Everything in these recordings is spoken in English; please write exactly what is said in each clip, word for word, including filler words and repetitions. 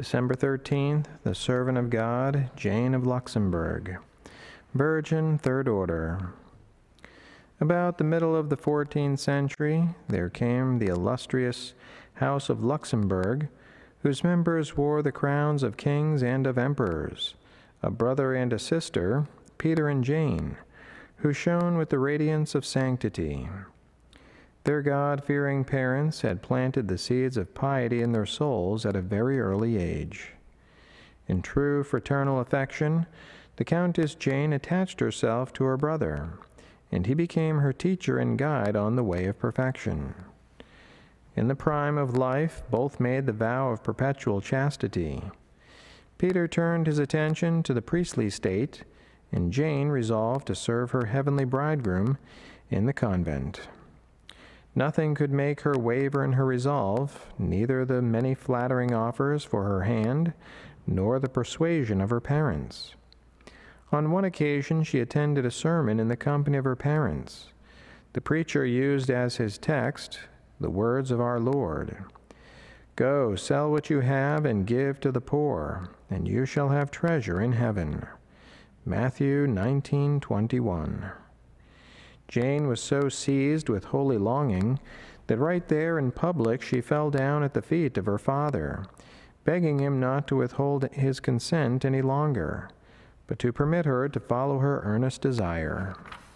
December thirteenth, the servant of God, Jane of Luxembourg. Virgin, third order. About the middle of the fourteenth century, there came the illustrious House of Luxembourg, whose members wore the crowns of kings and of emperors, a brother and a sister, Peter and Jane, who shone with the radiance of sanctity. Their God-fearing parents had planted the seeds of piety in their souls at a very early age. In true fraternal affection, the Countess Jane attached herself to her brother, and he became her teacher and guide on the way of perfection. In the prime of life, both made the vow of perpetual chastity. Peter turned his attention to the priestly state, and Jane resolved to serve her heavenly bridegroom in the convent. Nothing could make her waver in her resolve, neither the many flattering offers for her hand, nor the persuasion of her parents. On one occasion she attended a sermon in the company of her parents. The preacher used as his text the words of our Lord, "Go, sell what you have and give to the poor, and you shall have treasure in heaven." Matthew nineteen twenty-one. Jane was so seized with holy longing that right there in public she fell down at the feet of her father, begging him not to withhold his consent any longer, but to permit her to follow her earnest desire.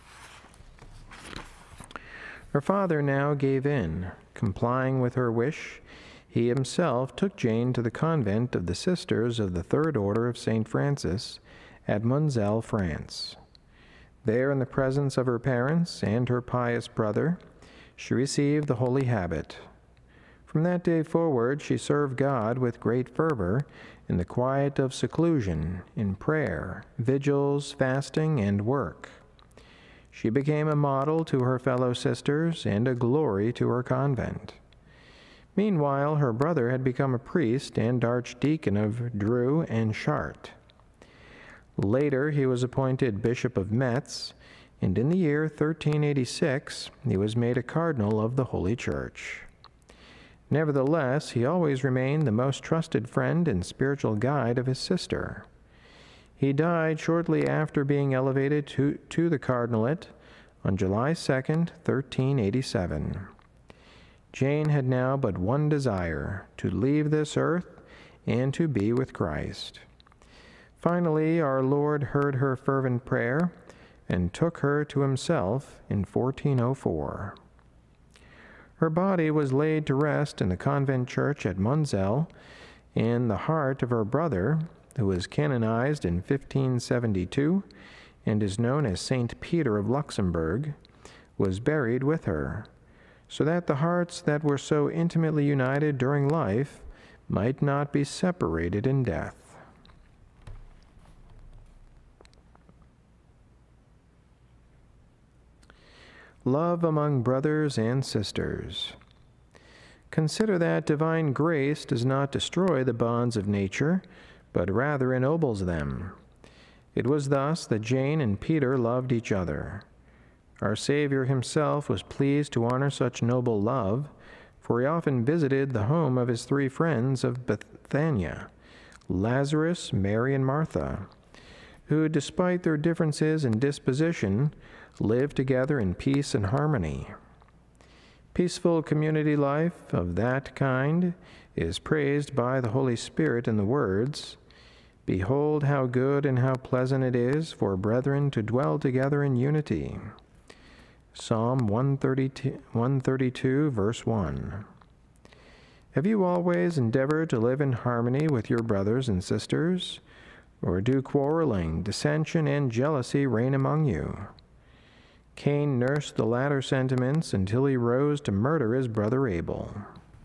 Her father now gave in. Complying with her wish, he himself took Jane to the convent of the Sisters of the Third Order of Saint Francis at Monzel, France. There, in the presence of her parents and her pious brother, she received the holy habit. From that day forward, she served God with great fervor in the quiet of seclusion, in prayer, vigils, fasting, and work. She became a model to her fellow sisters and a glory to her convent. Meanwhile, her brother had become a priest and archdeacon of Dreux and Chartres. Later, he was appointed Bishop of Metz, and in the year thirteen eighty-six, he was made a cardinal of the Holy Church. Nevertheless, he always remained the most trusted friend and spiritual guide of his sister. He died shortly after being elevated to, to the cardinalate on July second, thirteen eighty-seven. Jane had now but one desire, to leave this earth and to be with Christ. Finally, our Lord heard her fervent prayer and took her to himself in fourteen oh four. Her body was laid to rest in the convent church at Monzel, and the heart of her brother, who was canonized in fifteen seventy-two and is known as Saint Peter of Luxembourg, was buried with her, so that the hearts that were so intimately united during life might not be separated in death. Love among brothers and sisters. Consider that divine grace does not destroy the bonds of nature, but rather ennobles them. It was thus that Jane and Peter loved each other. Our Savior himself was pleased to honor such noble love, for he often visited the home of his three friends of Bethania, Lazarus, Mary, and Martha, who, despite their differences in disposition, lived together in peace and harmony. Peaceful community life of that kind is praised by the Holy Spirit in the words, "Behold how good and how pleasant it is for brethren to dwell together in unity." Psalm one thirty-two, verse one. Have you always endeavored to live in harmony with your brothers and sisters, or do quarreling, dissension, and jealousy reign among you? Cain nursed the latter sentiments until he rose to murder his brother Abel.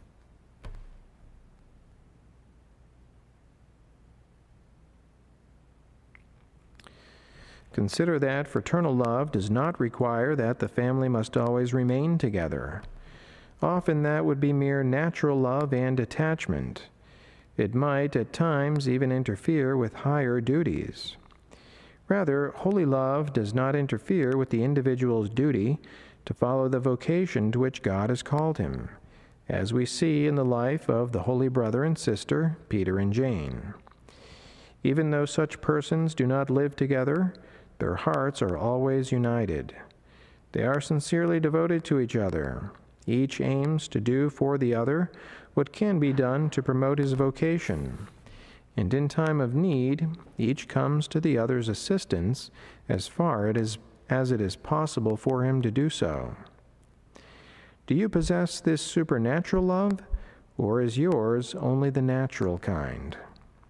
Consider that fraternal love does not require that the family must always remain together. Often that would be mere natural love and attachment. It might, at times, even interfere with higher duties. Rather, holy love does not interfere with the individual's duty to follow the vocation to which God has called him, as we see in the life of the holy brother and sister, Peter and Jane. Even though such persons do not live together, their hearts are always united. They are sincerely devoted to each other. Each aims to do for the other what can be done to promote his vocation. And in time of need, each comes to the other's assistance as far it is, as it is possible for him to do so. Do you possess this supernatural love, or is yours only the natural kind?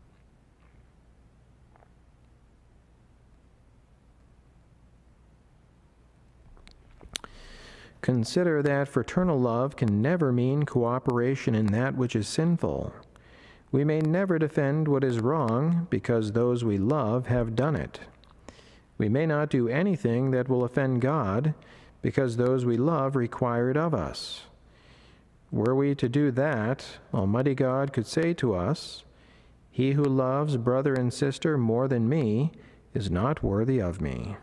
Consider that fraternal love can never mean cooperation in that which is sinful. We may never defend what is wrong because those we love have done it. We may not do anything that will offend God because those we love require it of us. Were we to do that, Almighty God could say to us, "He who loves brother and sister more than me is not worthy of me."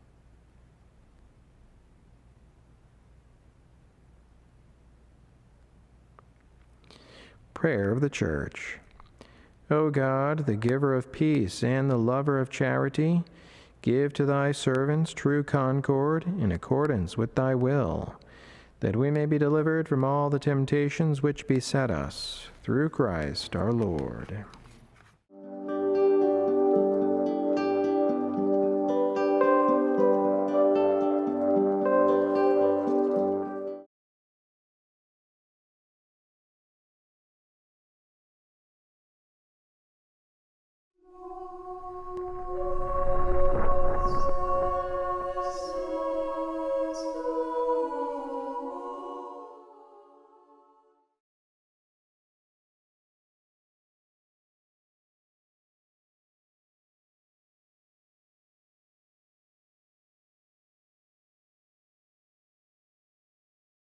Prayer of the Church. O God, the giver of peace and the lover of charity, give to thy servants true concord in accordance with thy will, that we may be delivered from all the temptations which beset us, through Christ our Lord.